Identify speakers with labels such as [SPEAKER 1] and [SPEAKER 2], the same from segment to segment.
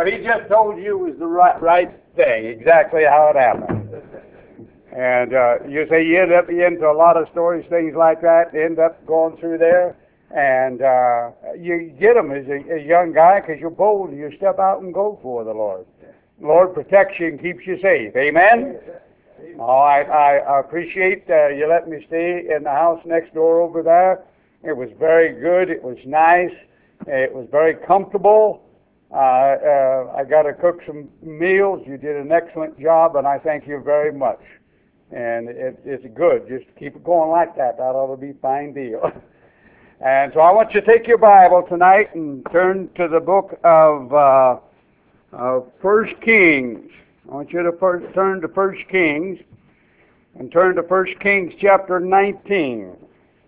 [SPEAKER 1] he just told you was the right thing, exactly how it happened. And you say you end up into a lot of stories, things like that, end up going through there, and you get them as a young guy because you're bold and you step out and go for the Lord. The Lord protects you and keeps you safe. Amen? Oh, I appreciate you letting me stay in the house next door over there. It was very good. It was nice. It was very comfortable. I got to cook some meals. You did an excellent job, and I thank you very much. And it's good. Just keep it going like that. That ought to be a fine deal. And so I want you to take your Bible tonight and turn to the book of 1 Kings. I want you to first turn to 1 Kings and turn to 1 Kings chapter 19.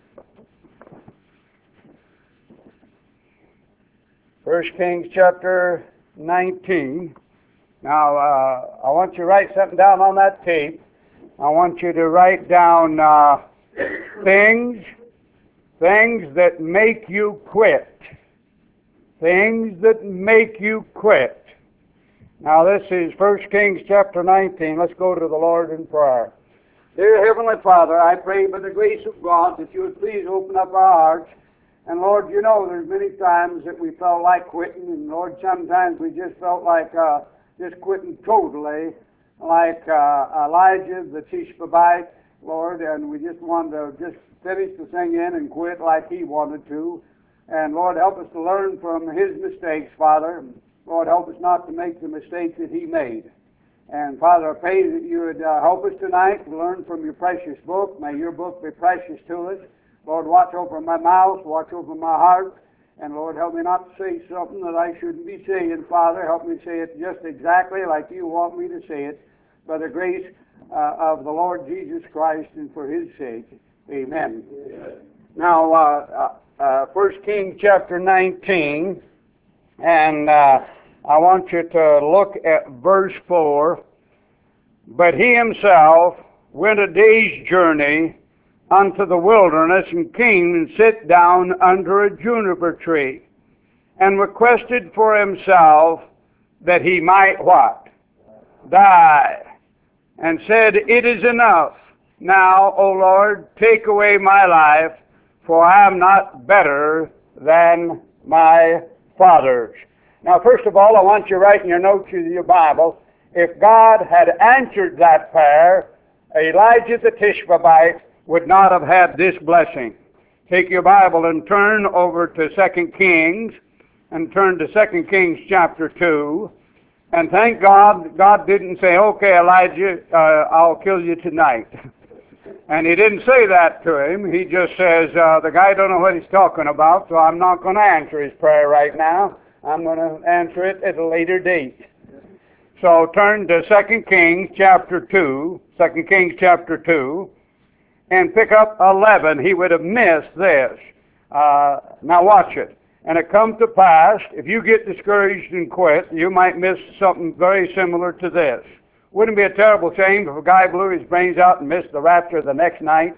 [SPEAKER 1] 1 Kings chapter 19. Now, I want you to write something down on that tape. I want you to write down things that make you quit. Things that make you quit. Now, this is 1 Kings chapter 19. Let's go to the Lord in prayer. Dear Heavenly Father, I pray by the grace of God that you would please open up our hearts. And Lord, you know there's many times that we felt like quitting, and Lord, sometimes we just felt like just quitting totally, like Elijah the Tishbite, Lord, and we just wanted to just finish the thing in and quit like he wanted to. And Lord, help us to learn from his mistakes, Father. Lord, help us not to make the mistakes that he made. And Father, I pray that you would help us tonight to learn from your precious book. May your book be precious to us. Lord, watch over my mouth, watch over my heart, and Lord, help me not to say something that I shouldn't be saying, Father. Help me say it just exactly like you want me to say it, by the grace of the Lord Jesus Christ and for his sake. Amen. Now, 1 Kings chapter 19, and I want you to look at verse 4. But he himself went a day's journey unto the wilderness, and came and sat down under a juniper tree, and requested for himself that he might what? Die. And said, It is enough. Now, O Lord, take away my life, for I am not better than my fathers. Now, first of all, I want you to write in your notes of your Bible, if God had answered that prayer, Elijah the Tishbite would not have had this blessing. Take your Bible and turn over to 2 Kings, and turn to 2 Kings chapter 2. And thank God, God didn't say, okay, Elijah, I'll kill you tonight. And he didn't say that to him. He just says, the guy don't know what he's talking about, so I'm not going to answer his prayer right now. I'm going to answer it at a later date. So turn to 2 Kings chapter 2, 2 Kings chapter 2, and pick up 11. He would have missed this. Now watch it. And it comes to pass, if you get discouraged and quit, you might miss something very similar to this. Wouldn't it be a terrible shame if a guy blew his brains out and missed the rapture the next night?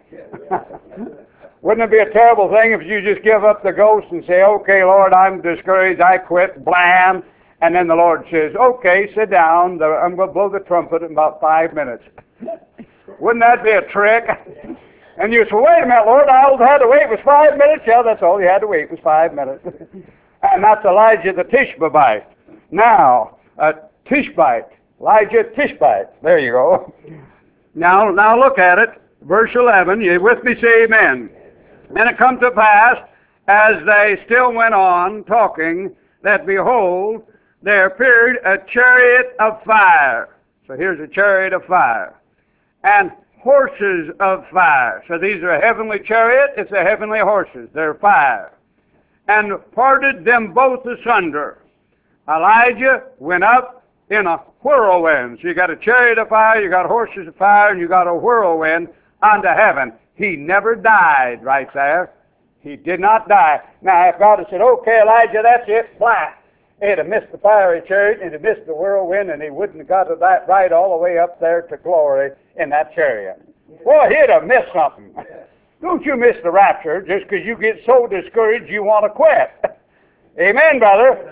[SPEAKER 1] Wouldn't it be a terrible thing if you just give up the ghost and say, okay, Lord, I'm discouraged, I quit, blam, and then the Lord says, okay, sit down, I'm going to blow the trumpet in about 5 minutes. Wouldn't that be a trick? And you say, wait a minute, Lord, all I had to wait was 5 minutes. Yeah, that's all you had to wait was 5 minutes. And that's Elijah the Tishbite. Now, Tishbite, Elijah Tishbite. There you go. Now look at it. Verse 11, you with me, say amen. And it come to pass, as they still went on talking, that behold, there appeared a chariot of fire. So here's a chariot of fire. And horses of fire. So these are a heavenly chariot, it's a heavenly horses. They're fire. And parted them both asunder. Elijah went up in a whirlwind. So you got a chariot of fire, you got horses of fire, and you got a whirlwind unto heaven. He never died right there. He did not die. Now, if God had said, okay, Elijah, that's it, fly. He'd have missed the fiery chariot, he'd have missed the whirlwind, and he wouldn't have got to that right all the way up there to glory in that chariot. Boy, he'd have missed something. Don't you miss the rapture just because you get so discouraged you want to quit. Amen, brother.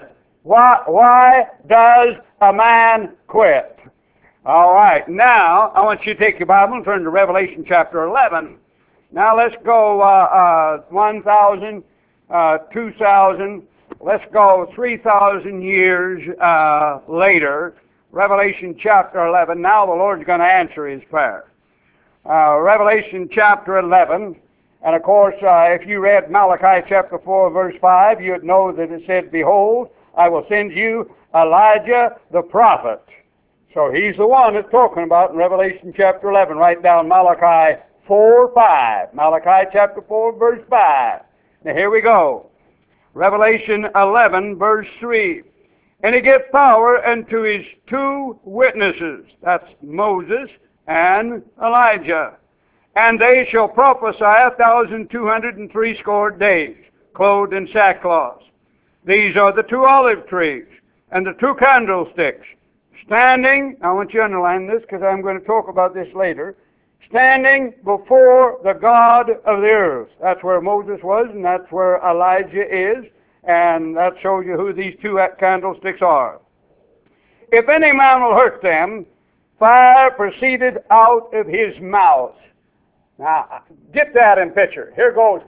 [SPEAKER 1] Why does a man quit? All right, now I want you to take your Bible and turn to Revelation chapter 11. Now let's go 1,000, 2,000, let's go 3,000 years later. Revelation chapter 11. Now the Lord's going to answer his prayer. Revelation chapter 11. And of course, if you read Malachi chapter 4, verse 5, you'd know that it said, Behold, I will send you Elijah the prophet. So he's the one that's talking about in Revelation chapter 11. Write down Malachi 4, 5. Malachi chapter 4, verse 5. Now here we go. Revelation 11, verse 3. And he gave power unto his two witnesses. That's Moses and Elijah. And they shall prophesy 1,260 days, clothed in sackcloth. These are the two olive trees and the two candlesticks, standing, I want you to underline this because I'm going to talk about this later, standing before the God of the earth. That's where Moses was, and that's where Elijah is, and that shows you who these two candlesticks are. If any man will hurt them, fire proceeded out of his mouth. Now, get that in picture. Here goes.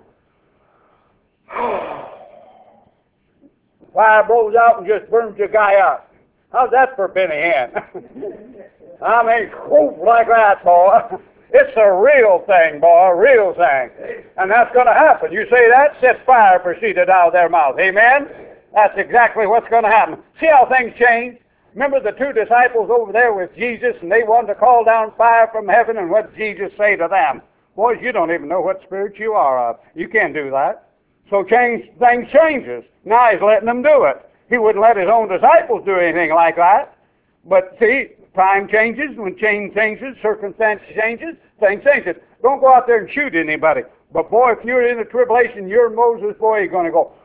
[SPEAKER 1] Fire blows out and just burns the guy up. How's that for Benny Hinn? I mean, whoop, like that, boy. It's a real thing, boy, a real thing. And that's going to happen. You say that, set fire proceeded out of their mouth. Amen? That's exactly what's going to happen. See how things change? Remember the two disciples over there with Jesus, and they wanted to call down fire from heaven, and what did Jesus say to them? Boys, you don't even know what spirit you are of. You can't do that. So things changes. Now he's letting them do it. He wouldn't let his own disciples do anything like that. But see, time changes. When change changes, circumstance changes, things changes. Don't go out there and shoot anybody. But boy, if you're in the tribulation, you're Moses, boy, you're going to go,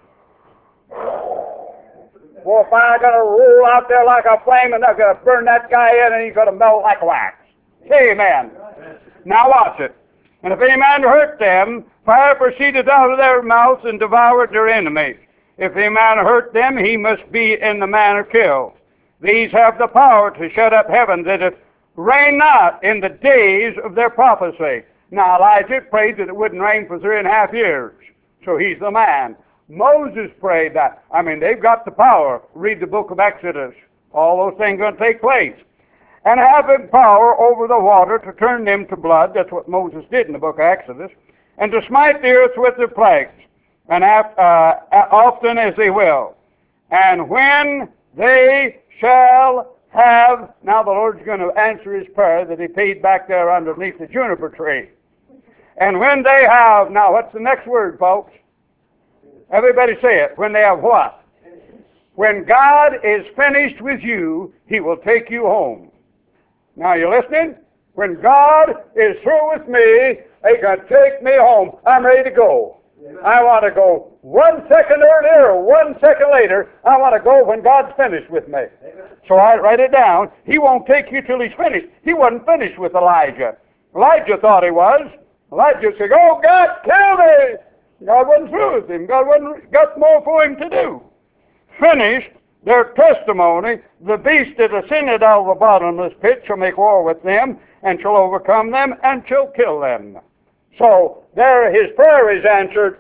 [SPEAKER 1] boy, fire's going to roll out there like a flame, and they're going to burn that guy in, and he's going to melt like wax. Amen. Now watch it. And if any man hurt them, fire proceeded out of their mouths and devoured their enemies. If any man hurt them, he must be in the manner killed. These have the power to shut up heaven, that it rain not in the days of their prophecy. Now Elijah prayed that it wouldn't rain for 3.5 years. So he's the man. Moses prayed that. I mean, they've got the power. Read the book of Exodus. All those things are going to take place. And having power over the water to turn them to blood, that's what Moses did in the book of Exodus, and to smite the earth with their plagues, and often as they will. And when they shall have, now the Lord's going to answer his prayer that he paid back there underneath the juniper tree. And when they have, now what's the next word, folks? Everybody say it. When they have what? When God is finished with you, he will take you home. Now, you listening? When God is through with me, He's going to take me home. I'm ready to go. I want to go 1 second earlier or 1 second later. I want to go when God's finished with me. So I write it down. He won't take you till he's finished. He wasn't finished with Elijah. Elijah thought he was. Elijah said, oh, God, kill me. God wasn't through with him. God wasn't got more for him to do. Finished their testimony, the beast that ascended out of the bottomless pit shall make war with them, and shall overcome them, and shall kill them. So there his prayer is answered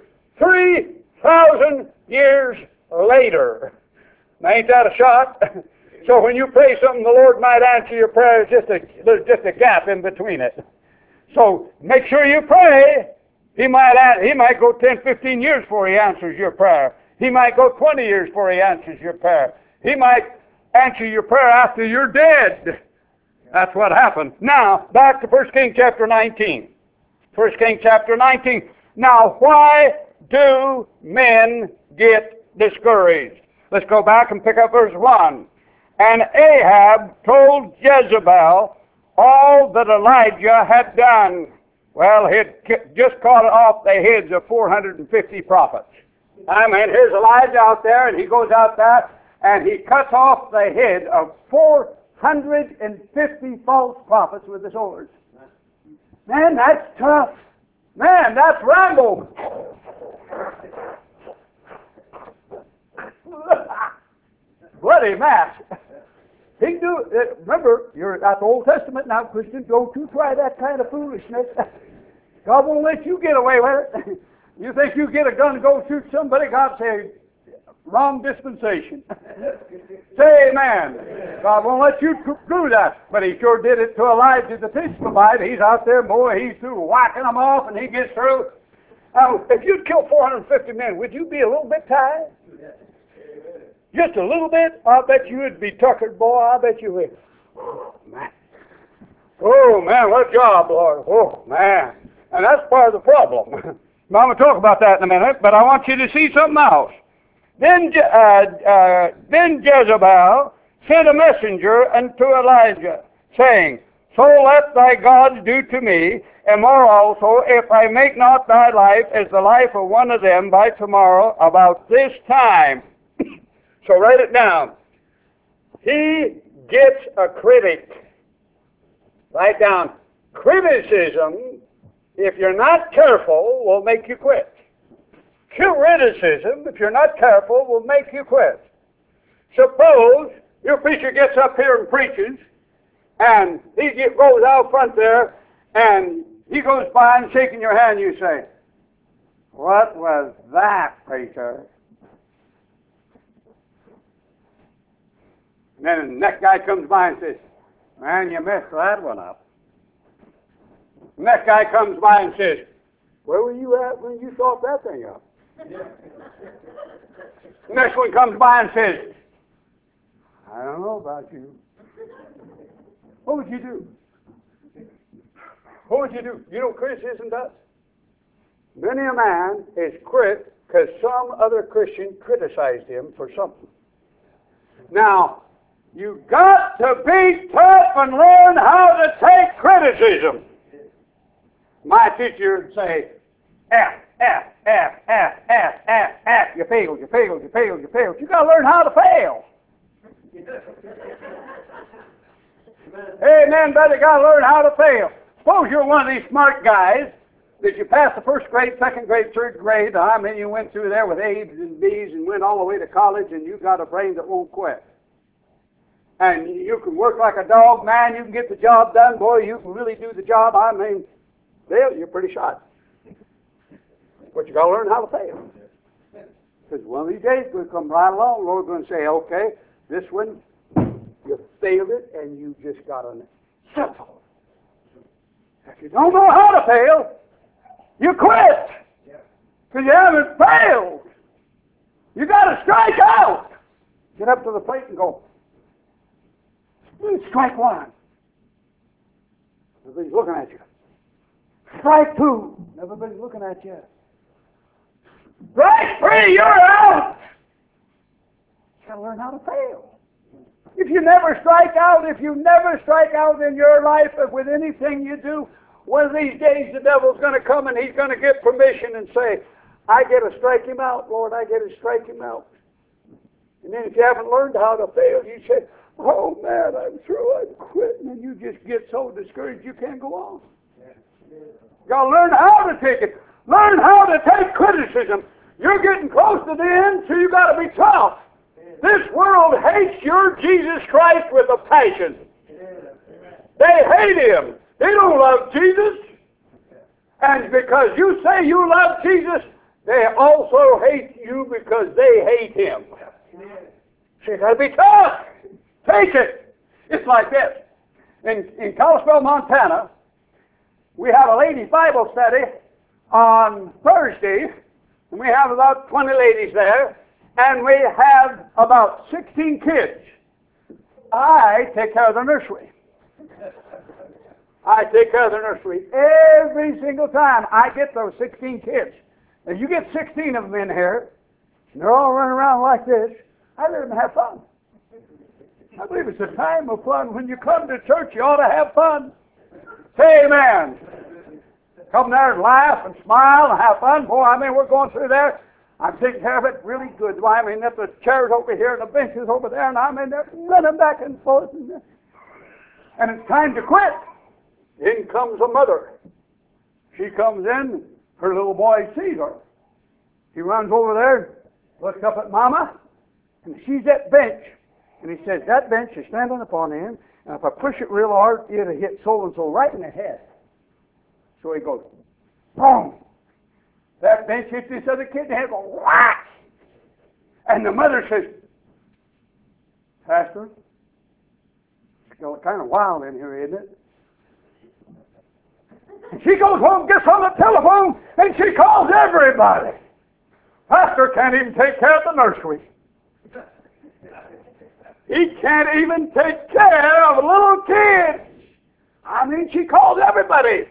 [SPEAKER 1] 3,000 years later. Now ain't that a shock? So when you pray something, the Lord might answer your prayer. There's just a gap in between it. So make sure you pray. He might go 10, 15 years before he answers your prayer. He might go 20 years before he answers your prayer. He might answer your prayer after you're dead. That's what happened. Now, back to 1 Kings chapter 19. 1 Kings chapter 19. Now, why do men get discouraged? Let's go back and pick up verse 1. And Ahab told Jezebel all that Elijah had done. Well, he'd just cut off the heads of 450 prophets. I mean, here's Elijah out there, and he goes out there, and he cuts off the head of 450 false prophets with the sword. Man, that's tough. Man, that's Rambo. bloody mass. He do. Remember, you're at the Old Testament now, Christians. Don't you try that kind of foolishness. God won't let you get away with it. You think you get a gun and go shoot somebody? God say, wrong dispensation. Say amen. God won't let you do that. But he sure did it to Elijah the Tishbite. He's out there, boy, he's through whacking them off, and he gets through. Now, if you'd kill 450 men, would you be a little bit tired? Just a little bit? I bet you would be tuckered, boy. I bet you would. Oh, man. Oh, man, what a job, Lord. Oh, man. And that's part of the problem. I'm going to talk about that in a minute, but I want you to see something else. Then Jezebel sent a messenger unto Elijah, saying, So let thy gods do to me, and more also, if I make not thy life as the life of one of them by tomorrow about this time. So write it down. He gets a critic. Write down. Criticism, if you're not careful, will make you quit. Criticism, if you're not careful, will make you quit. Suppose your preacher gets up here and preaches, and he goes out front there, and he goes by and shaking your hand, you say, "What was that, preacher?" And then the next guy comes by and says, "Man, you messed that one up." The next guy comes by and says, "Where were you at when you thought that thing up?" The next one comes by and says, "I don't know about you." What would you do? What would you do? You know what criticism does? Many a man is quit because some other Christian criticized him for something. Now, you've got to be tough and learn how to take criticism. My teacher would say, F. You failed. You got to learn how to fail. Amen, brother. You got to learn how to fail. Suppose you're one of these smart guys that you passed the first grade, second grade, third grade. I mean, you went through there with A's and B's and went all the way to college, and you got a brain that won't quit. And you can work like a dog, man. You can get the job done. Boy, you can really do the job. I mean, Dale, you're pretty shot. But you got to learn how to fail. Because one of these days, going to come right along, the Lord's going to say, "Okay, this one, you failed it, and you just got to settle." If you don't know how to fail, you quit. Because you haven't failed. You got to strike out. Get up to the plate and go, strike one. Everybody's looking at you. Strike two. Everybody's looking at you. Strike three, you're out. You got to learn how to fail. If you never strike out in your life with anything you do, one of these days the devil's going to come and he's going to get permission and say, "I get to strike him out, Lord, I get to strike him out." And then if you haven't learned how to fail, you say, "Oh man, I'm through, I'm quitting," and you just get so discouraged you can't go on. You got to learn how to take it. Learn how to take criticism. You're getting close to the end, so you got to be tough. This world hates your Jesus Christ with a passion. They hate Him. They don't love Jesus. And because you say you love Jesus, they also hate you because they hate Him. So you got to be tough. Take it. It's like this. In Kalispell, Montana, we have a ladies' Bible study on Thursday, and we have about 20 ladies there, and we have about 16 kids. I take care of the nursery. I take care of the nursery every single time I get those 16 kids. And you get 16 of them in here, and they're all running around like this. I let them have fun. I believe it's a time of fun. When you come to church, you ought to have fun. Say amen. Come there and laugh and smile and have fun. Boy, I mean, we're going through there. I'm taking care of it really good. Why, I mean, that the chairs over here and the benches over there, and I'm in there running back and forth. And it's time to quit. In comes a mother. She comes in. Her little boy sees her. He runs over there, looks up at Mama, and she's at bench. And he says, that bench is standing upon him, and if I push it real hard, it'll hit so-and-so right in the head. So he goes, boom. That bench hits this other kid in the head, goes, whack. And the mother says, Pastor, it's kind of wild in here, isn't it? And she goes home, gets on the telephone, and she calls everybody. Pastor can't even take care of the nursery. He can't even take care of a little kid. I mean, she calls everybody.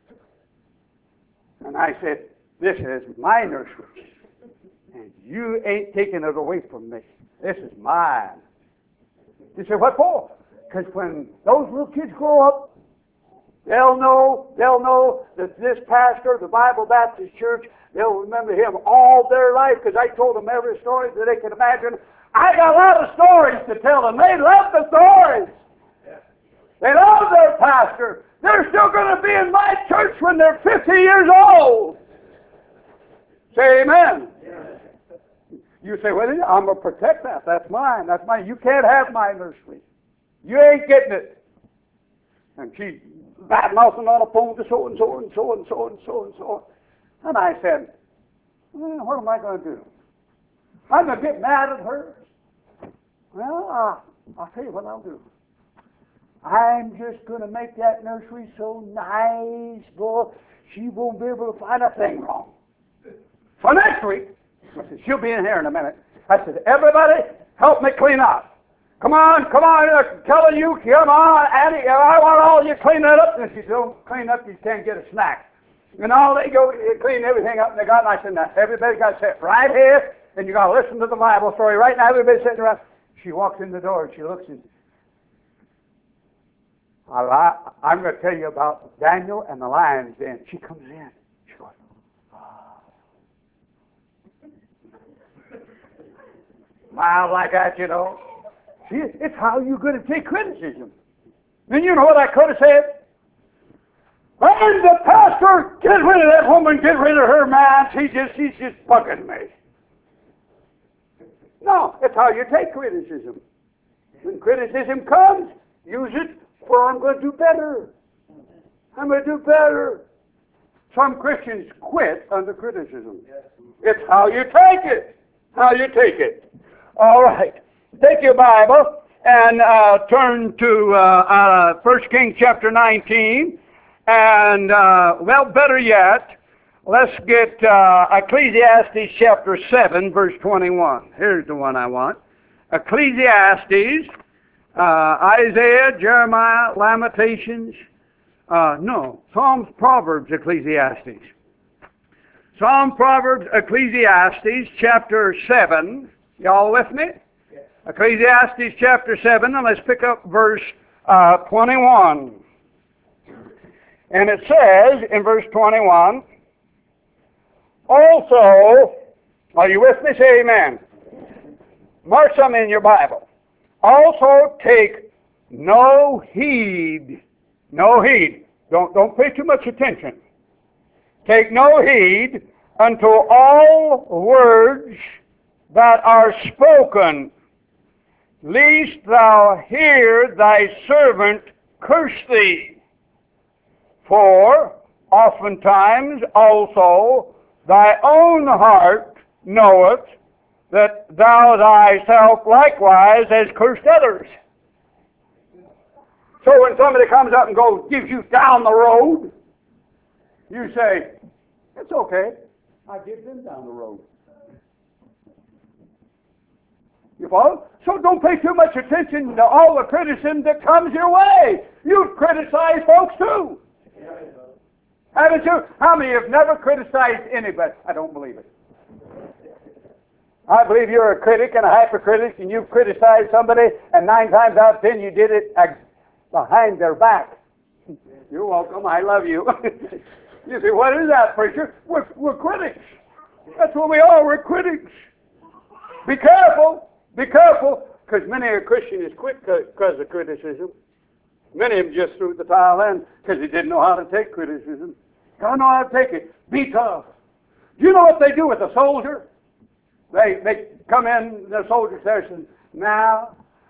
[SPEAKER 1] And I said, this is my nursery. And you ain't taking it away from me. This is mine. He said, what for? Because when those little kids grow up, they'll know that this pastor, the Bible Baptist Church, they'll remember him all their life, because I told them every story that they could imagine. I got a lot of stories to tell them. They love the stories. They love their pastor. They're still going to be in my church when they're 50 years old. Say amen. You say, well, I'm going to protect that. That's mine. That's mine. You can't have my nursery. You ain't getting it. And she bad-mouthing on the phone to so-and-so and so-and-so and so-and-so. And I said, well, what am I going to do? I'm going to get mad at her. Well, I'll tell you what I'll do. I'm just going to make that nursery so nice, boy, she won't be able to find a thing wrong. So next week, I said, she'll be in here in a minute. I said, everybody, help me clean up. Come on, I'm telling you, come on, Annie, I want all you clean that up. And if you don't clean up, you can't get a snack. And all they go clean everything up, and they got, and I said, now, everybody got to sit right here, and you got to listen to the Bible story. Right now, everybody's sitting around. She walks in the door, and she looks, and I'm going to tell you about Daniel and the lion's den. She comes in. She goes, smile like that, you know. See, it's how you're going to take criticism. And you know what I could have said? And the pastor, get rid of that woman, get rid of her, man. She's just bugging me. No, it's how you take criticism. When criticism comes, use it for I'm going to do better. I'm going to do better. Some Christians quit under criticism. It's how you take it. How you take it. All right. Take your Bible and turn to 1 Kings chapter 19. And, well, better yet, let's get Ecclesiastes chapter 7, verse 21. Here's the one I want. Ecclesiastes, Isaiah, Jeremiah, Lamentations. No, Psalms, Proverbs, Ecclesiastes. Psalm, Proverbs, Ecclesiastes, chapter 7. Y'all with me? Yes. Ecclesiastes chapter 7, and let's pick up verse 21. And it says in verse 21, also, are you with me? Say amen. Mark some in your Bible. Also take no heed. No heed. Don't pay too much attention. Take no heed unto all words that are spoken, lest thou hear thy servant curse thee. For oftentimes also thy own heart knoweth that thou thyself likewise hast cursed others. So when somebody comes up and gives you down the road, you say, it's okay, I give them down the road. You follow? So don't pay too much attention to all the criticism that comes your way. You've criticized folks too. Haven't you? How many have never criticized anybody? I don't believe it. I believe you're a critic and a hypercritic, and you've criticized somebody, and 9 times out of 10 you did it behind their back. You're welcome. I love you. You say, what is that, preacher? We're critics. That's what we are. We're critics. Be careful. Be careful, because many a Christian is quit because of criticism. Many of them just threw the towel in because they didn't know how to take criticism. Gotta know how to take it. Be tough. Do you know what they do with a soldier? They come in, the soldier says, now,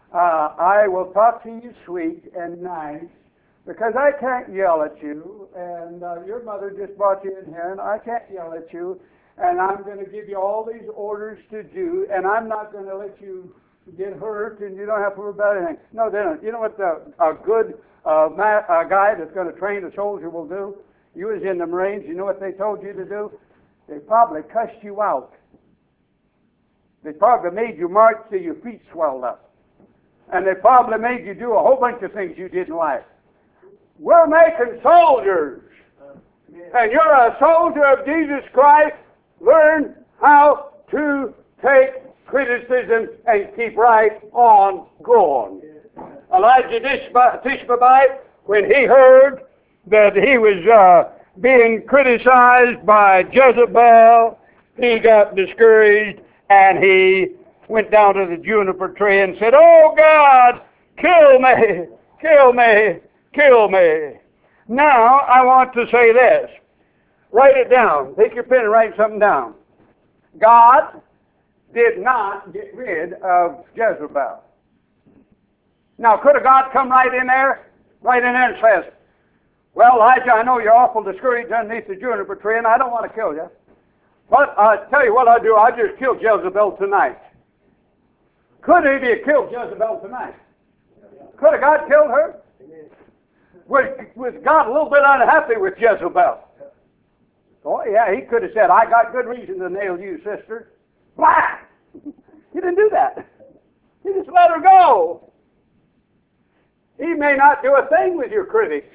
[SPEAKER 1] I will talk to you sweet and nice because I can't yell at you, and your mother just brought you in here, and I can't yell at you, and I'm going to give you all these orders to do, and I'm not going to let you get hurt, and you don't have to worry about anything. No, they don't. You know what a good guy that's going to train a soldier will do? You was in the Marines, you know what they told you to do? They probably cussed you out. They probably made you march till your feet swelled up. And they probably made you do a whole bunch of things you didn't like. We're making soldiers. And you're a soldier of Jesus Christ. Learn how to take criticism and keep right on going. Elijah Tishbite, when he heard that he was being criticized by Jezebel, he got discouraged and he went down to the juniper tree and said, "Oh God, kill me, kill me, kill me." Now I want to say this. Write it down. Take your pen and write something down. God did not get rid of Jezebel. Now, could a God come right in there and says, "Well, Elijah, I know you're awful discouraged underneath the juniper tree, and I don't want to kill you. But I'll tell you what I'll do. I'll just kill Jezebel tonight." Could he have killed Jezebel tonight? Could have God killed her? Was God a little bit unhappy with Jezebel? Oh, yeah, he could have said, "I got good reason to nail you, sister." Blah! He didn't do that. He just let her go. He may not do a thing with your critics.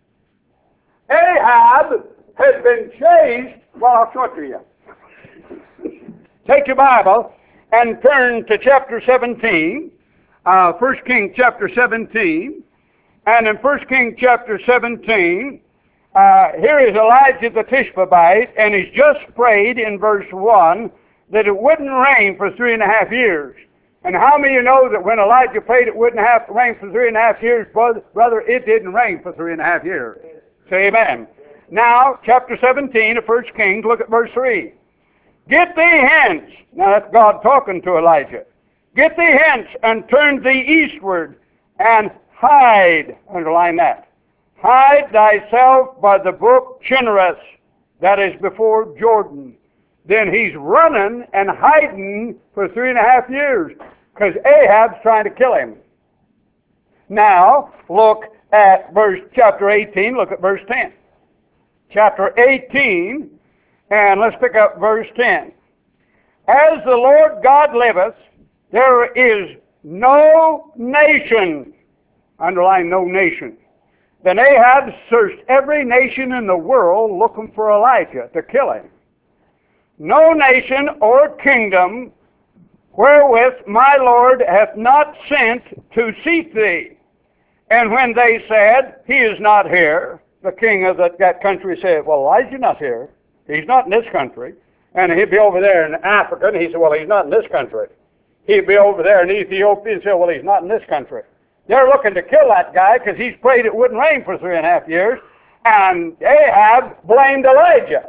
[SPEAKER 1] Ahab has been chased. Well, I'll show it to you. Take your Bible and turn to chapter 17, 1 Kings chapter 17. And in 1 Kings chapter 17, here is Elijah the Tishbite, and he's just prayed in verse 1 that it wouldn't rain for 3.5 years. And how many of you know that when Elijah prayed it wouldn't have to rain for 3.5 years, brother, it didn't rain for 3.5 years. Say amen. Now, chapter 17 of 1 Kings, look at verse 3. "Get thee hence." Now that's God talking to Elijah. "Get thee hence and turn thee eastward and hide," underline that, "hide thyself by the brook Chinnereth, that is before Jordan." Then he's running and hiding for 3.5 years because Ahab's trying to kill him. Now, look at chapter 18, look at verse 10. Chapter 18, and let's pick up verse 10. "As the Lord God liveth, there is no nation," underline no nation. Then Ahab searched every nation in the world looking for Elijah to kill him. "No nation or kingdom wherewith my Lord hath not sent to seek thee." And when they said, "He is not here," the king of that country said, "Well, Elijah's not here. He's not in this country." And he'd be over there in Africa, and he said, "Well, he's not in this country." He'd be over there in Ethiopia and say, "Well, he's not in this country." They're looking to kill that guy because he's prayed it wouldn't rain for 3.5 years. And Ahab blamed Elijah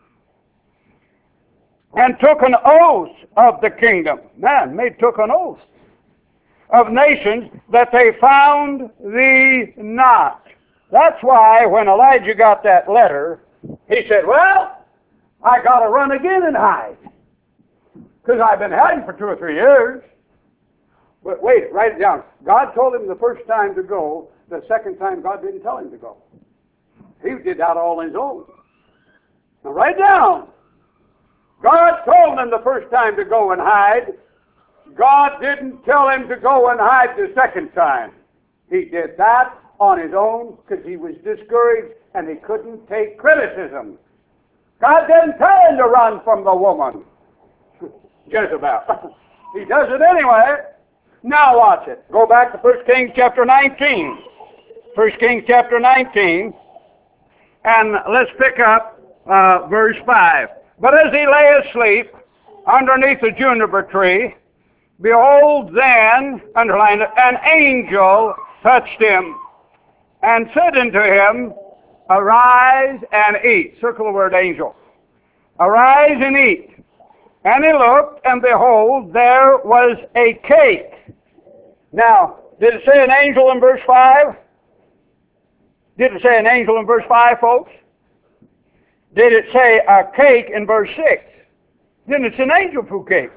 [SPEAKER 1] and took an oath of the kingdom. Man, they took an oath of nations that they found thee not. That's why when Elijah got that letter, he said, "Well, I got to run again and hide because I've been hiding for 2 or 3 years." But wait, write it down. God told him the first time to go. The second time, God didn't tell him to go. He did that all on his own. Now write it down. God told him the first time to go and hide. God didn't tell him to go and hide the second time. He did that on his own because he was discouraged and he couldn't take criticism. God didn't tell him to run from the woman, Jezebel. He does it anyway. Now watch it. Go back to 1 Kings chapter 19. 1 Kings chapter 19. And let's pick up verse 5. "But as he lay asleep underneath the juniper tree, behold then," underline it, "an angel touched him and said unto him, Arise and eat." Circle the word angel. "Arise and eat. And he looked, and behold, there was a cake Now, did it say an angel in verse 5? Did it say an angel in verse 5, folks? Did it say a cake in verse 6? Then it's an angel food cake.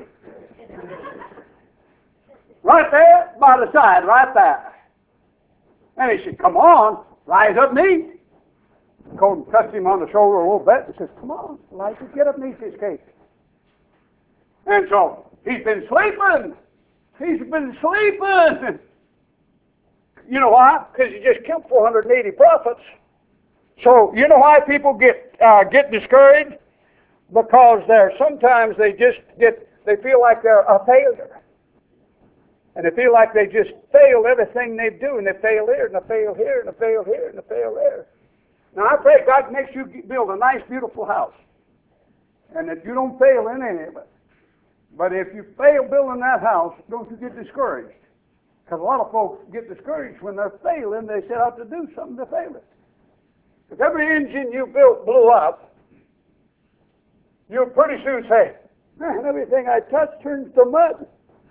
[SPEAKER 1] Right there by the side, right there. And he said, come on, rise up and eat. Colton touched him on the shoulder a little bit and says, come on, Elijah, get up and eat this cake. And so, he's been sleeping. He's been sleeping. You know why? Because he just killed 480 prophets. So, you know why people get discouraged? Because sometimes they feel like they're a failure. And they feel like they just fail everything they do, and they fail here, and they fail here, and they fail here, and they fail there. Now, I pray God makes you build a nice, beautiful house, and that you don't fail in any of it. But if you fail building that house, don't you get discouraged. Because a lot of folks get discouraged when they're failing. They set out to do something to fail it. If every engine you built blew up, you'll pretty soon say, man, everything I touch turns to mud.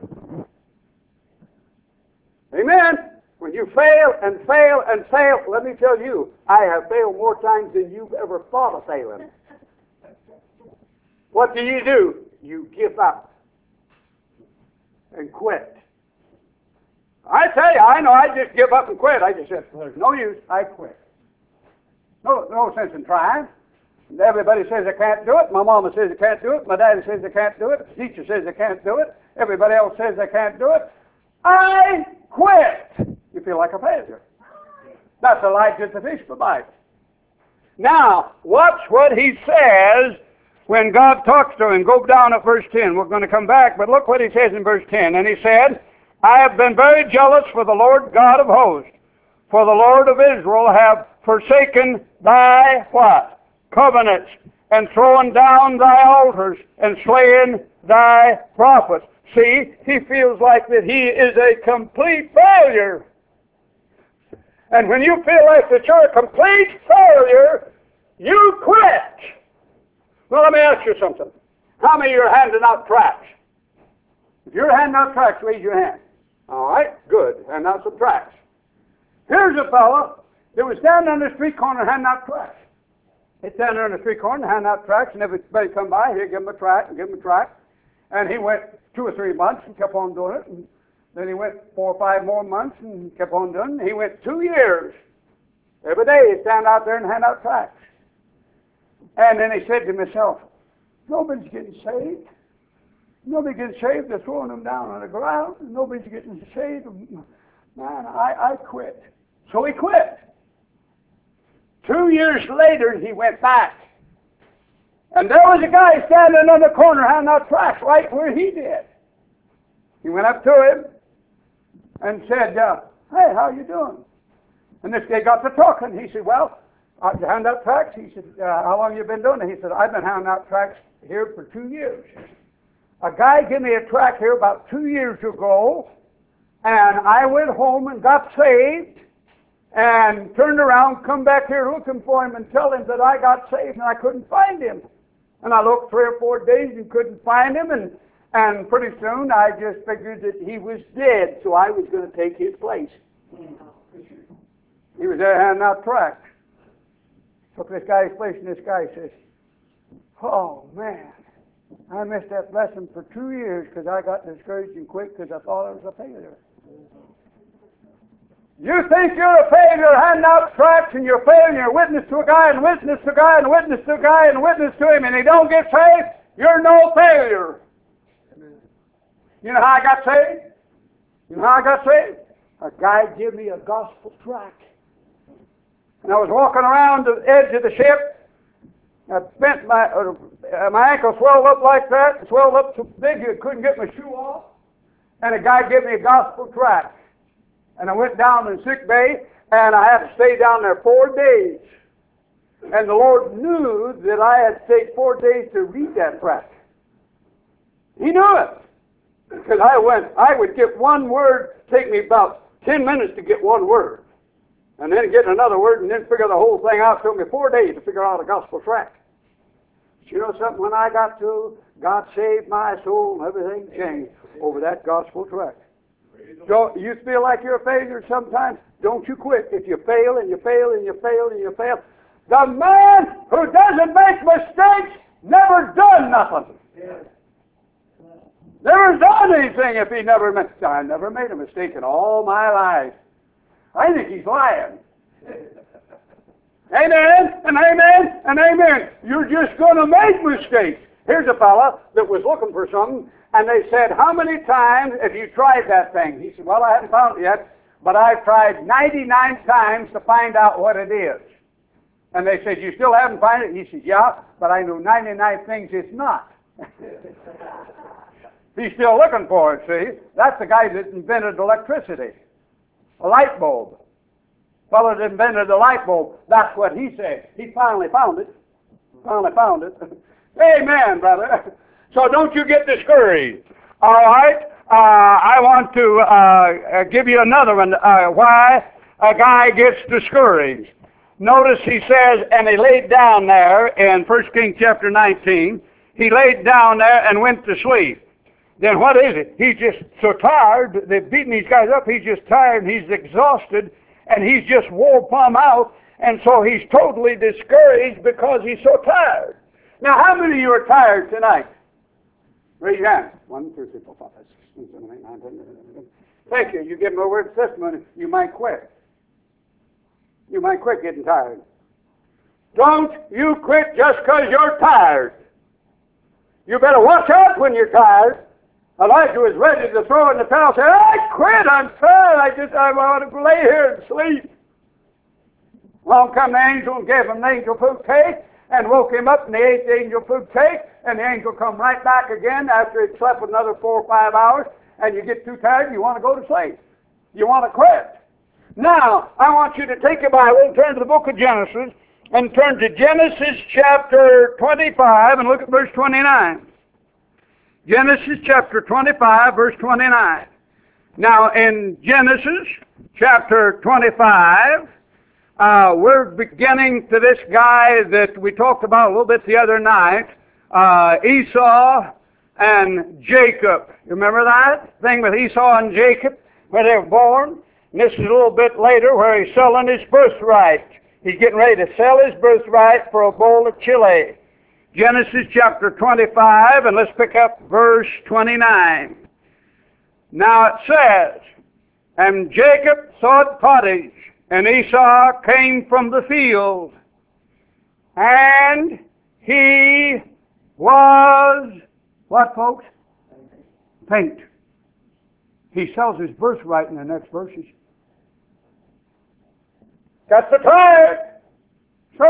[SPEAKER 1] Amen? When you fail and fail and fail, let me tell you, I have failed more times than you've ever thought of failing. What do? You give up and quit. I tell you, I know I just give up and quit. I just said, there's no use, I quit. No sense in trying. Everybody says I can't do it. My mama says I can't do it. My daddy says I can't do it. The teacher says I can't do it. Everybody else says I can't do it. I quit. You feel like a failure. That's Elijah the Tishbite. Now, watch what he says when God talks to him. Go down at verse 10. We're going to come back, but look what he says in verse 10. And he said, I have been very jealous for the Lord God of hosts, for the Lord of Israel have forsaken thy what? Covenants, and thrown down thy altars, and slain thy prophets. See, he feels like that he is a complete failure. And when you feel like that you're a complete failure, you quit. Well, let me ask you something. How many of you are handing out tracts? If you're handing out tracts, raise your hand. All right, good. Hand out some tracts. Here's a fellow that was standing on the street corner handing out tracts. He'd stand there on the street corner and hand out tracts, and everybody come by, he'd give him a tract and give him a tract. And he went 2 or 3 months and kept on doing it. And then he went 4 or 5 more months and kept on doing it. He went 2 years. Every day he'd stand out there and hand out tracts. And then he said to himself, nobody's getting saved. Nobody's getting saved. They're throwing them down on the ground. Nobody's getting saved. Man, I quit. So he quit. 2 years later, he went back. And there was a guy standing on the corner handing out tracts right where he did. He went up to him and said, hey, how you doing? And this guy got to talking. He said, well, you hand out tracts? He said, how long have you been doing it? He said, I've been handing out tracts here for 2 years. A guy gave me a tract here about 2 years ago, and I went home and got saved, and turned around, come back here looking for him and tell him that I got saved and I couldn't find him. And I looked 3 or 4 days and couldn't find him, and pretty soon I just figured that he was dead, so I was going to take his place. He was there handing out tracts. Took this guy's place, and this guy says, oh man, I missed that blessing for 2 years because I got discouraged and quit because I thought I was a failure. You think you're a failure handing out tracts, and you're failing, you're witness to a guy and witness to a guy and witness to a guy and witness to him, and he don't get saved, you're no failure. You know how I got saved? You know how I got saved? A guy gave me a gospel tract. And I was walking around the edge of the ship. I bent my ankle swelled up like that, swelled up so big you couldn't get my shoe off. And a guy gave me a gospel tract. And I went down in sick bay, and I had to stay down there 4 days. And the Lord knew that I had to take 4 days to read that tract. He knew it. Because I would get one word, take me about 10 minutes to get one word. And then get another word, and then figure the whole thing out. It took me 4 days to figure out a gospel tract. But you know something? When I got to, God saved my soul, and everything changed over that gospel tract. Don't you feel like you're a failure sometimes? Don't you quit. If you fail and you fail and you fail and you fail, the man who doesn't make mistakes never done nothing. Never done anything if he never made. I never made a mistake in all my life. I think he's lying. Amen and amen and amen. You're just going to make mistakes. Here's a fella that was looking for something, and they said, how many times have you tried that thing? He said, well, I haven't found it yet, but I've tried 99 times to find out what it is. And they said, you still haven't found it? He said, yeah, but I know 99 things it's not. He's still looking for it, see? That's the guy that invented electricity, a light bulb. Fellow that invented the light bulb, that's what he said. He finally found it. Finally found it. Amen, brother. So don't you get discouraged. All right? I want to give you another one, why a guy gets discouraged. Notice he says, and he laid down there in 1 Kings chapter 19. He laid down there and went to sleep. Then what is it? He's just so tired. They've beaten these guys up. He's just tired and he's exhausted and he's just wore plumb out. And so he's totally discouraged because he's so tired. Now, how many of you are tired tonight? Raise your hand. 1, 2, 3, 4, 5, 6, 7, 8, 9, 10. Thank you. You give me a word of testimony. You might quit. You might quit getting tired. Don't you quit just because you're tired. You better watch out when you're tired. Elijah was ready to throw in the towel, say, I quit, I'm tired, I want to lay here and sleep. Along come the angel and gave him the angel food cake and woke him up, and he ate the angel food cake, and the angel come right back again after he'd slept another 4 or 5 hours, and you get too tired, you want to go to sleep. You want to quit. Now, I want you to take your Bible and turn to the book of Genesis, and turn to Genesis chapter 25 and look at verse 29. Genesis chapter 25, verse 29. Now, in Genesis chapter 25, we're beginning to this guy that we talked about a little bit the other night, Esau and Jacob. You remember that thing with Esau and Jacob, where they were born? And this is a little bit later where he's selling his birthright. He's getting ready to sell his birthright for a bowl of chili. Genesis chapter 25, and let's pick up verse 29. Now it says, and Jacob sowed pottage, and Esau came from the field, and he was, what folks? Faint. He sells his birthright in the next verses. Got so tired. So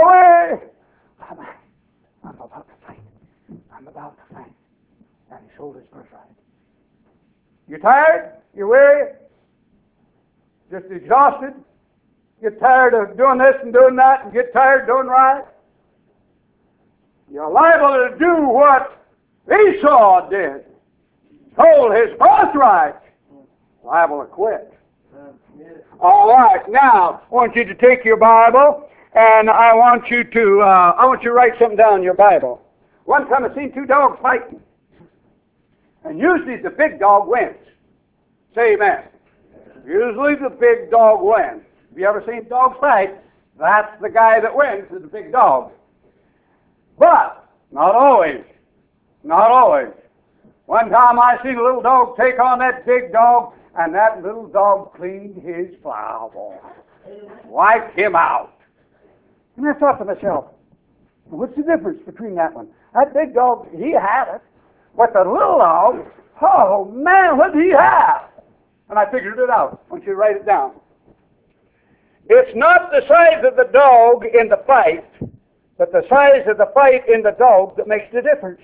[SPEAKER 1] I'm about to faint. I'm about to faint. And he sold his birthright. You tired? You weary? Just exhausted? Get tired of doing this and doing that and get tired of doing right? You're liable to do what Esau did. Sold his birthright. Liable to quit. All right, now I want you to take your Bible and I want you to write something down in your Bible. One time I seen 2 dogs fighting, and usually the big dog wins. Say amen. Usually the big dog wins. Have you ever seen dogs fight? That's the guy that wins is the big dog. But not always. Not always. One time I seen a little dog take on that big dog, and that little dog cleaned his flower bowl. Wiped him out. And I thought to myself, what's the difference between that one? That big dog, he had it. But the little dog, oh man, what did he have? And I figured it out. I want you to write it down. It's not the size of the dog in the fight, but the size of the fight in the dog that makes the difference.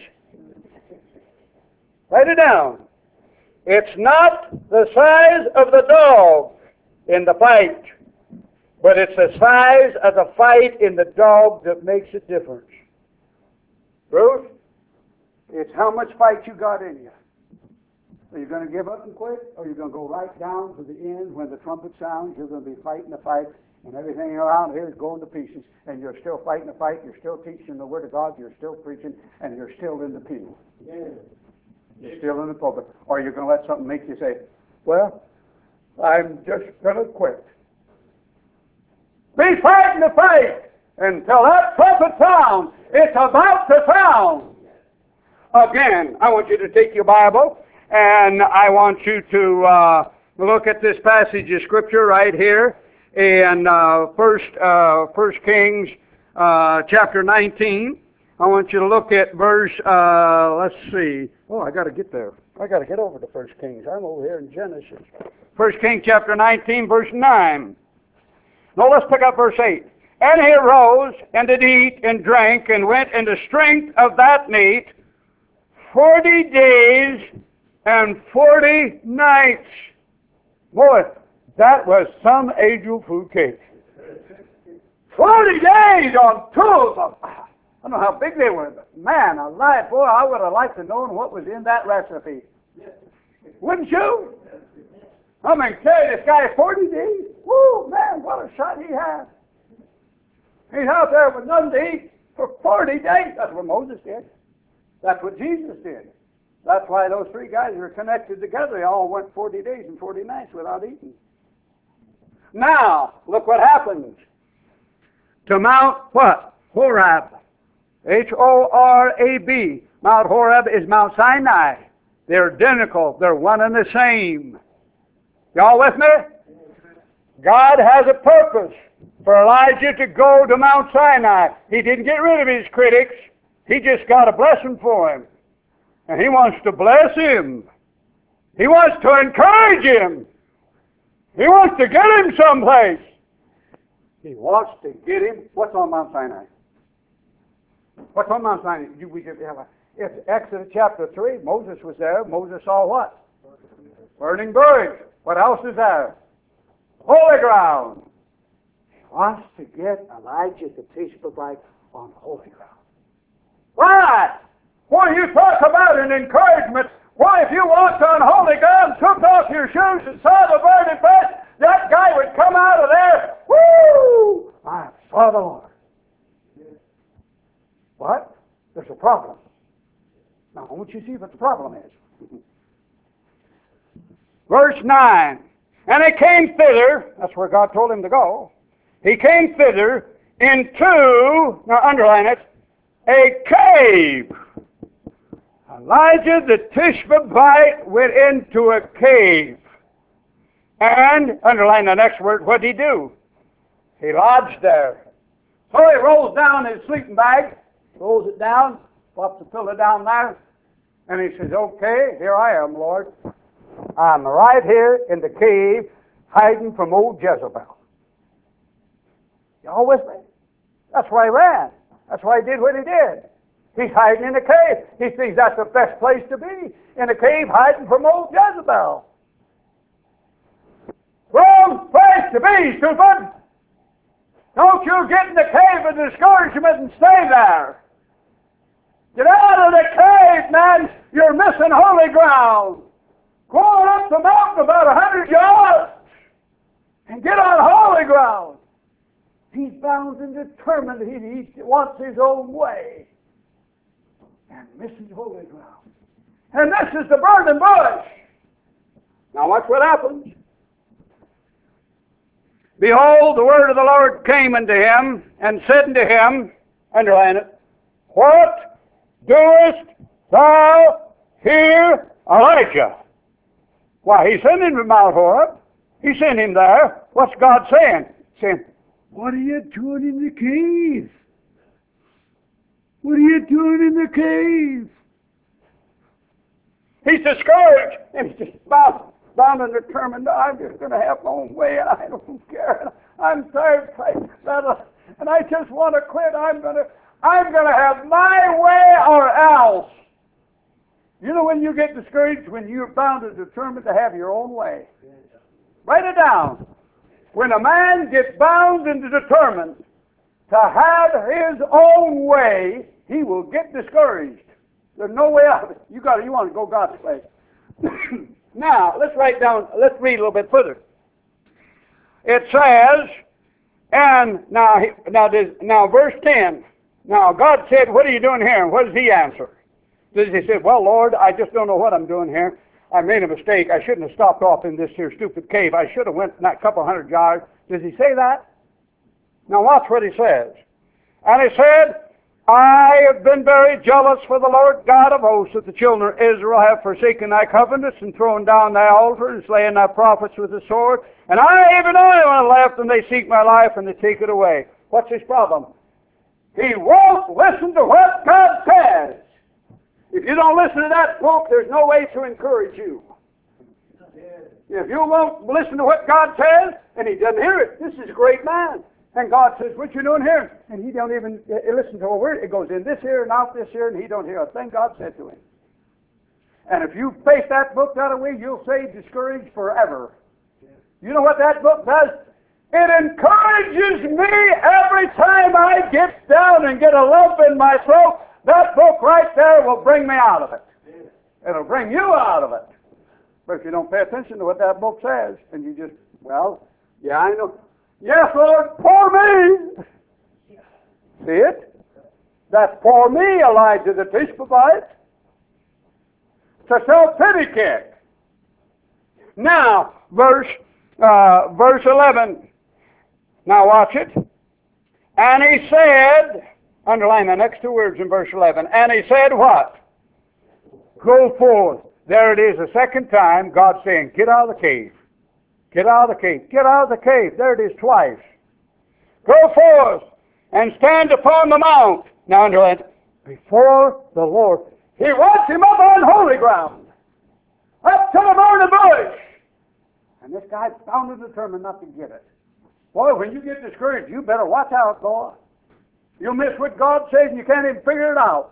[SPEAKER 1] Write it down. It's not the size of the dog in the fight, but it's the size of the fight in the dog that makes a difference. Bruce, it's how much fight you got in you. Are you going to give up and quit, or are you going to go right down to the end when the trumpet sounds? You're going to be fighting the fight, and everything around here is going to pieces, and you're still fighting the fight, you're still teaching the Word of God, you're still preaching, and you're still in the pew. Yeah. You're still in the pulpit. Or you're going to let something make you say, well, I'm just going to quit. Be fighting the fight until that trumpet sounds. It's about to sound. Again, I want you to take your Bible, and I want you to look at this passage of Scripture right here in First Kings chapter 19. I want you to look at verse, let's see. Oh, I got to get there. I got to get over to 1 Kings. I'm over here in Genesis. 1 Kings chapter 19, verse 9. No, let's pick up verse 8. And he arose and did eat and drank and went in the strength of that meat 40 days and 40 nights. Boy, that was some angel food cake. 40 days on two of them. I don't know how big they were, but man alive, boy, I would have liked to know what was in that recipe. Wouldn't you? I mean, carry this guy 40 days. Woo, man, what a shot he had. He's out there with nothing to eat for 40 days. That's what Moses did. That's what Jesus did. That's why those three guys were connected together. They all went 40 days and 40 nights without eating. Now, look what happens. To Mount what? Horeb. H-O-R-A-B. Mount Horeb is Mount Sinai. They're identical. They're one and the same. Y'all with me? God has a purpose for Elijah to go to Mount Sinai. He didn't get rid of his critics. He just got a blessing for him. And he wants to bless him. He wants to encourage him. He wants to get him someplace. He wants to get him. What's on Mount Sinai? What's on Mount Sinai? It's Exodus chapter 3. Moses was there. Moses saw what? Burning bush. What else is there? Holy ground. He wants to get Elijah the Tishbite on holy ground. Why? When you talk about an encouragement, why, if you walked on holy ground, took off your shoes and saw the burning bush, that guy would come out of there. Woo! I saw the Lord. What? There's a problem. Now, I want you to see what the problem is. Verse 9. And he came thither, that's where God told him to go. He came thither into, now underline it, a cave. Elijah the Tishbite went into a cave. And, underline the next word, what did he do? He lodged there. So he rolls down his sleeping bag, rolls it down, plops the pillow down there, and he says, okay, here I am, Lord. I'm right here in the cave, hiding from old Jezebel. Y'all with me? That's why he ran. That's why he did what he did. He's hiding in a cave. He thinks that's the best place to be, in a cave hiding from old Jezebel. Wrong place to be, stupid! Don't you get in the cave of discouragement and stay there. Get out of the cave, man. You're missing holy ground. Go on up the mountain about 100 yards and get on holy ground. He's bound and determined. He wants his own way and misses holy ground. And this is the burning bush. Now watch what happens. Behold, the word of the Lord came unto him and said unto him, underline it, what doest thou here, Elijah? Why, he sent him to Mount Horeb. He sent him there. What's God saying? Saying, what are you doing in the cave? What are you doing in the cave? He's discouraged, and he's just bound and determined. I'm just going to have my own way, and I don't care. I'm tired of fighting this battle, and I just want to quit. I'm going to have my way or else. You know when you get discouraged? When you're bound and determined to have your own way. Write it down. When a man gets bound and determined to have his own way, he will get discouraged. There's no way out of it. You want to go God's way. Now, let's read a little bit further. It says, and now verse 10. Now, God said, what are you doing here? And what does he answer? He said, well, Lord, I just don't know what I'm doing here. I made a mistake. I shouldn't have stopped off in this here stupid cave. I should have went that couple hundred yards. Does he say that? Now watch what he says. And he said, I have been very jealous for the Lord God of hosts, that the children of Israel have forsaken thy covenants, and thrown down thy altar, and slain thy prophets with the sword. And even I am left, and they seek my life, and they take it away. What's his problem? He won't listen to what God says. If you don't listen to that book, there's no way to encourage you. If you won't listen to what God says, and he doesn't hear it, this is a great man. And God says, what you doing here? And he don't even listen to a word. It goes in this ear and out this ear, and he don't hear a thing God said to him. And if you face that book that way, you'll stay discouraged forever. You know what that book does? It encourages me every time I get down and get a lump in my throat. That book right there will bring me out of it. It'll bring you out of it. But if you don't pay attention to what that book says, and you just, well, yeah, I know. Yes, Lord, pour me. See it? That's pour me, Elijah the Tishbite. It's a self-pity kick. Now, verse 11. Now watch it. And he said, underline the next two words in verse 11. And he said what? Go forth. There it is a second time, God saying, get out of the cave. Get out of the cave. Get out of the cave. There it is twice. Go forth and stand upon the mount. Now underline, before the Lord. He wants him up on holy ground. Up to the burning bush. And this guy's bound and determined not to get it. Boy, when you get discouraged, you better watch out, boy. You'll miss what God says and you can't even figure it out.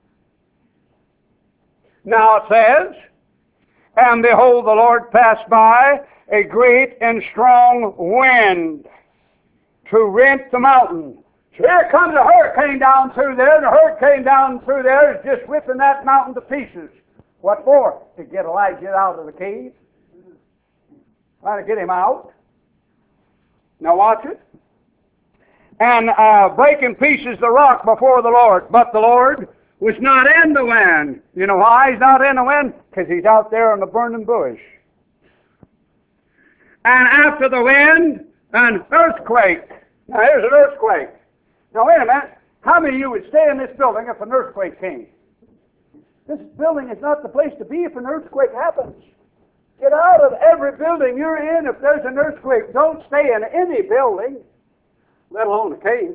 [SPEAKER 1] Now it says, and behold, the Lord passed by, a great and strong wind to rent the mountain. So here comes a hurricane down through there, and the hurricane down through there is just ripping that mountain to pieces. What for? To get Elijah out of the cave. Trying to get him out. Now watch it. And break in pieces the rock before the Lord. But the Lord was not in the wind. You know why he's not in the wind? Because he's out there in the burning bush. And after the wind, an earthquake. Now here's an earthquake. Now wait a minute. How many of you would stay in this building if an earthquake came? This building is not the place to be if an earthquake happens. Get out of every building you're in if there's an earthquake. Don't stay in any building, let alone a cave.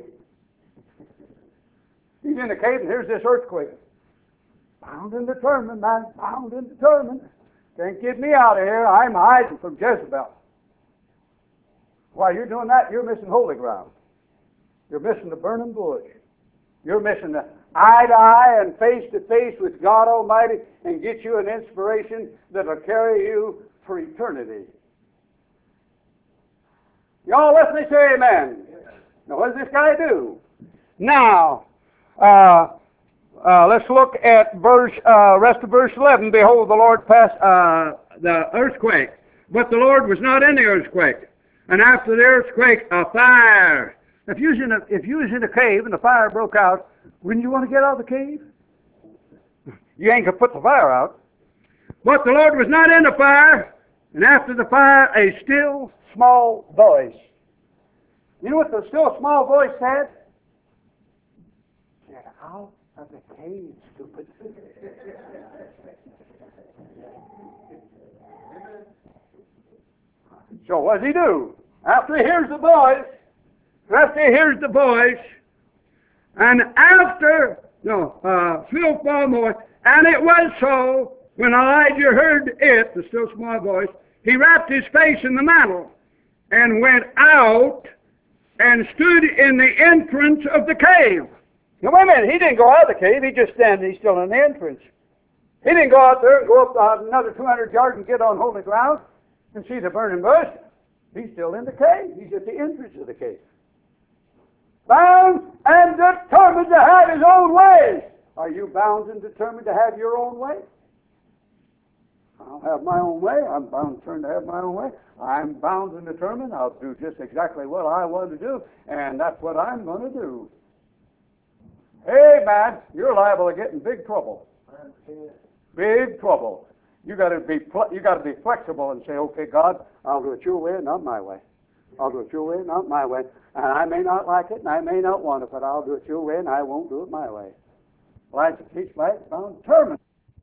[SPEAKER 1] He's in the cave and here's this earthquake. Bound and determined, man. Bound and determined. Can't get me out of here. I'm hiding from Jezebel. While you're doing that, you're missing holy ground. You're missing the burning bush. You're missing the eye to eye and face to face with God Almighty and get you an inspiration that will carry you for eternity. Y'all let me say amen. Now what does this guy do? Now, let's look at rest of verse 11. Behold, the Lord passed the earthquake, but the Lord was not in the earthquake. And after the earthquake, a fire. If you was in a cave and the fire broke out, wouldn't you want to get out of the cave? You ain't going to put the fire out. But the Lord was not in the fire, and after the fire, a still small voice. You know what the still small voice said? Get out of the cave, stupid. So what does he do? After he hears the voice, and after, still small voice, and it was so, when Elijah heard it, the still small voice, he wrapped his face in the mantle, and went out, and stood in the entrance of the cave. Now wait a minute, he didn't go out of the cave, he just standing, he's still in the entrance. He didn't go out there and go up another 200 yards and get on holy ground and see the burning bush. He's still in the cave. He's at the entrance of the cave. Bound and determined to have his own way. Are you bound and determined to have your own way? I'll have my own way. I'm bound and determined to have my own way. I'm bound and determined. I'll do just exactly what I want to do, and that's what I'm going to do. Hey, man, you're liable to get in big trouble. Big trouble. You got to be flexible and say, okay, God, I'll do it your way, not my way. I'll do it your way, not my way. And I may not like it, and I may not want it, but I'll do it your way, and I won't do it my way. Elijah keeps life bound, determined.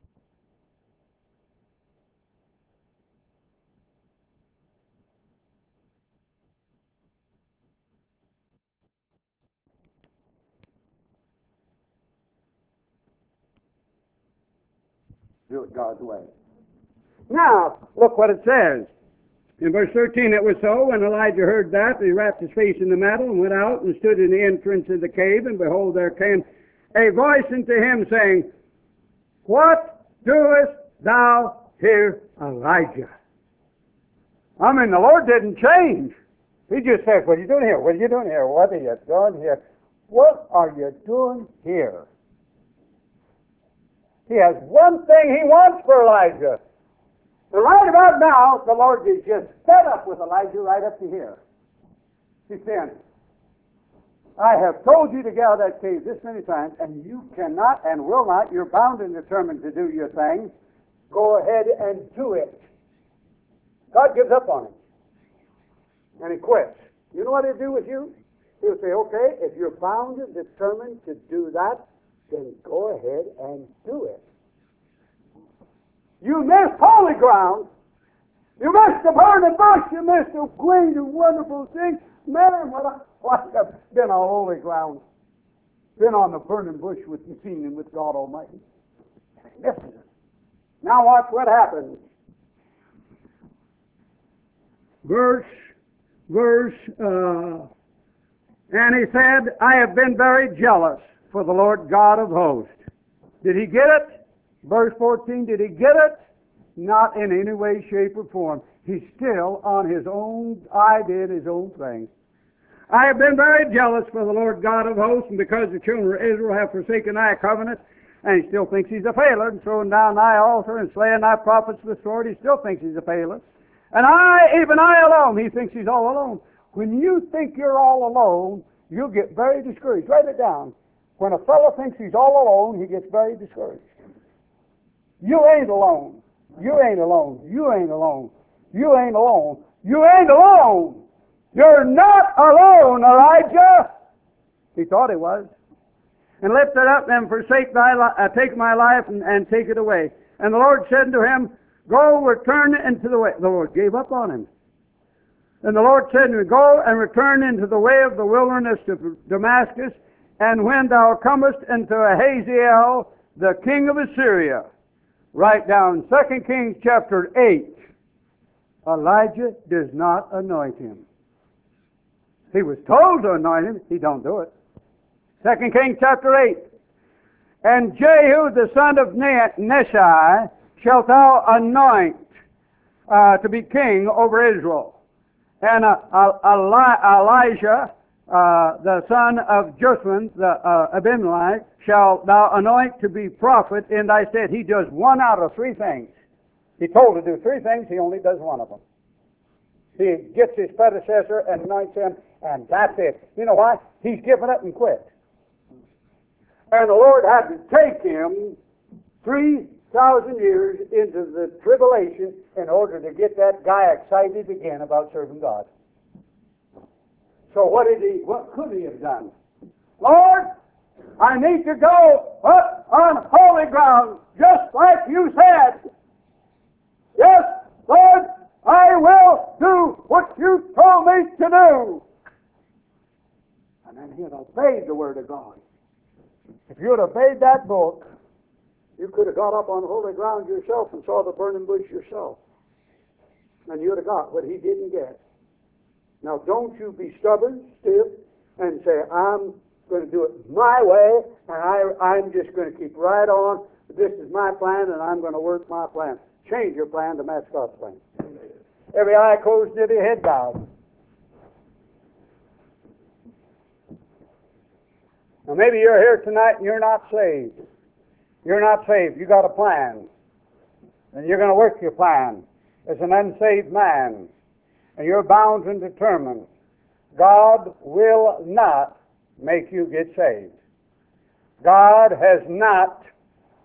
[SPEAKER 1] Do it God's way. Now, look what it says. In verse 13, it was so, when Elijah heard that, he wrapped his face in the mantle and went out and stood in the entrance of the cave, and behold, there came a voice unto him, saying, What doest thou here, Elijah? I mean, the Lord didn't change. He just said, What are you doing here? What are you doing here? What are you doing here? What are you doing here? He has one thing he wants for Elijah. And right about now, the Lord is just fed up with Elijah right up to here. He's saying, I have told you to get out of that cave this many times, and you cannot and will not, you're bound and determined to do your thing. Go ahead and do it. God gives up on him. And he quits. You know what he'll do with you? He'll say, okay, if you're bound and determined to do that, then go ahead and do it. You missed holy ground. You missed the burning bush. You missed a great and wonderful thing. Man, what have been on holy ground? Been on the burning bush with the scene and with God Almighty. Missed it. Now watch what happens. And he said, I have been very jealous for the Lord God of hosts. Did he get it? Verse 14, did he get it? Not in any way, shape, or form. He's still on his own idea and his own thing. I have been very jealous for the Lord God of hosts, and because the children of Israel have forsaken thy covenant, and he still thinks he's a failure, and throwing down thy altar and slaying thy prophets with the sword, he still thinks he's a failure. And even I alone, he thinks he's all alone. When you think you're all alone, you'll get very discouraged. Write it down. When a fellow thinks he's all alone, he gets very discouraged. You ain't alone. You ain't alone. You ain't alone. You ain't alone. You ain't alone. You're not alone, Elijah. He thought he was. And lift it up and forsake take my life and take it away. And the Lord said to him, Go, return into the way. The Lord gave up on him. And the Lord said to him, Go and return into the way of the wilderness of Damascus, and when thou comest into Hazael, the king of Assyria. Write down 2 Kings chapter 8. Elijah does not anoint him. He was told to anoint him. He don't do it. 2 Kings chapter 8. And Jehu the son of Nissi shalt thou anoint to be king over Israel. And Elijah, the son of Jotham, the Abimelech, shalt thou anoint to be prophet in thy stead. He does one out of three things. He's told to do three things, he only does one of them. He gets his predecessor and anoints him, and that's it. You know why? He's given up and quit. And the Lord had to take him 3,000 years into the tribulation in order to get that guy excited again about serving God. So what could he have done? Lord, I need to go up on holy ground, just like you said. Yes, Lord, I will do what you told me to do. And then he had obeyed the word of God. If you had obeyed that book, you could have got up on holy ground yourself and saw the burning bush yourself. And you'd have got what he didn't get. Now don't you be stubborn, stiff, and say, I'm going to do it my way, and I'm just going to keep right on. This is my plan, and I'm going to work my plan. Change your plan to match God's plan. Every eye closed and every head bowed. Now maybe you're here tonight and you're not saved. You're not saved. You got a plan. And you're going to work your plan as an unsaved man. And you're bound and determined. God will not make you get saved. God has not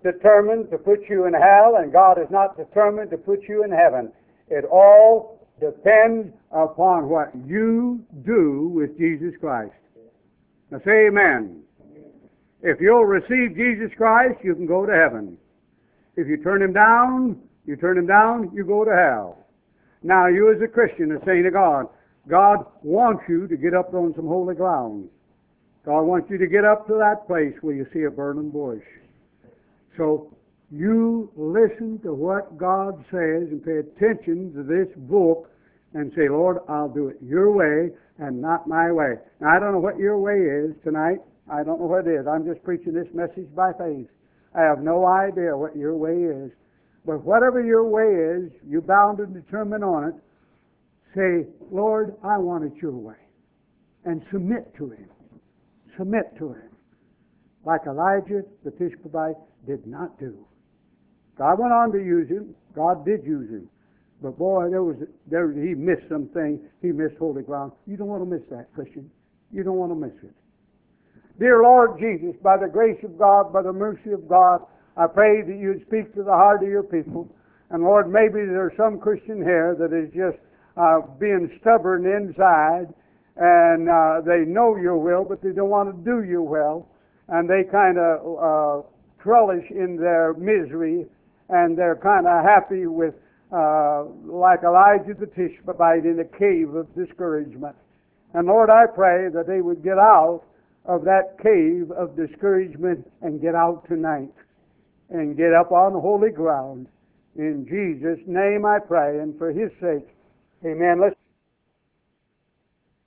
[SPEAKER 1] determined to put you in hell, and God is not determined to put you in heaven. It all depends upon what you do with Jesus Christ. Now say amen. If you'll receive Jesus Christ, you can go to heaven. If you turn Him down, you go to hell. Now you as a Christian are saying to God, God wants you to get up on some holy ground. God wants you to get up to that place where you see a burning bush. So you listen to what God says and pay attention to this book and say, Lord, I'll do it your way and not my way. Now, I don't know what your way is tonight. I don't know what it is. I'm just preaching this message by faith. I have no idea what your way is. But whatever your way is, you're bound and determined on it. Say, Lord, I want it your way. And submit to Him. Submit to Him. Like Elijah the Tishbite did not do. God went on to use him. God did use him. But boy, he missed something. He missed holy ground. You don't want to miss that, Christian. You don't want to miss it. Dear Lord Jesus, by the grace of God, by the mercy of God, I pray that you'd speak to the heart of your people. And Lord, maybe there's some Christian here that is just being stubborn inside, and they know your will, but they don't want to do your will. And they kind of relish in their misery, and they're kind of happy with, like Elijah the Tishbite in a cave of discouragement. And Lord, I pray that they would get out of that cave of discouragement and get out tonight and get up on holy ground. In Jesus' name I pray, and for His sake, amen. Let's